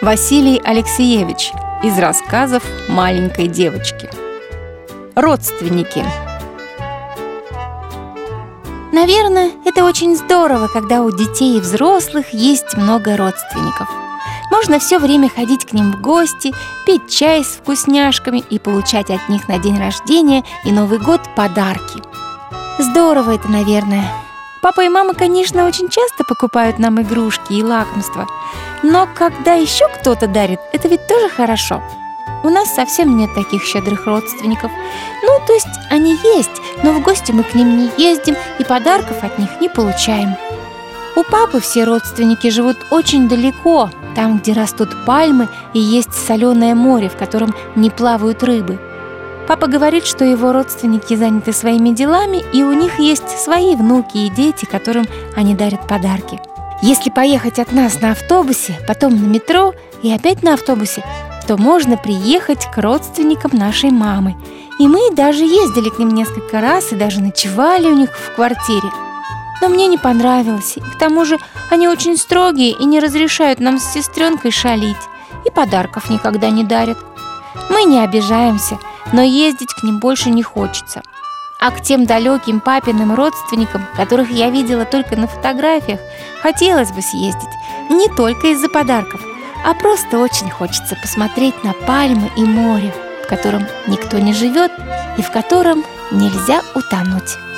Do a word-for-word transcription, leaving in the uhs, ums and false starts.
Василий Алексеевич из рассказов маленькой девочки. Родственники. Наверное, это очень здорово, когда у детей и взрослых есть много родственников. Можно все время ходить к ним в гости, пить чай с вкусняшками и получать от них на день рождения и Новый год подарки. Здорово это, наверное. Папа и мама, конечно, очень часто покупают нам игрушки и лакомства, но когда еще кто-то дарит, это ведь тоже хорошо. У нас совсем нет таких щедрых родственников. Ну, то есть они есть, но в гости мы к ним не ездим и подарков от них не получаем. У папы все родственники живут очень далеко, там, где растут пальмы и есть соленое море, в котором не плавают рыбы. Папа говорит, что его родственники заняты своими делами, и у них есть свои внуки и дети, которым они дарят подарки. Если поехать от нас на автобусе, потом на метро и опять на автобусе, то можно приехать к родственникам нашей мамы. И мы даже ездили к ним несколько раз и даже ночевали у них в квартире. Но мне не понравилось. И к тому же они очень строгие и не разрешают нам с сестренкой шалить. И подарков никогда не дарят. Мы не обижаемся, но ездить к ним больше не хочется. А к тем далеким папиным родственникам, которых я видела только на фотографиях, хотелось бы съездить. Не только из-за подарков, а просто очень хочется посмотреть на пальмы и море, в котором никто не живет и в котором нельзя утонуть.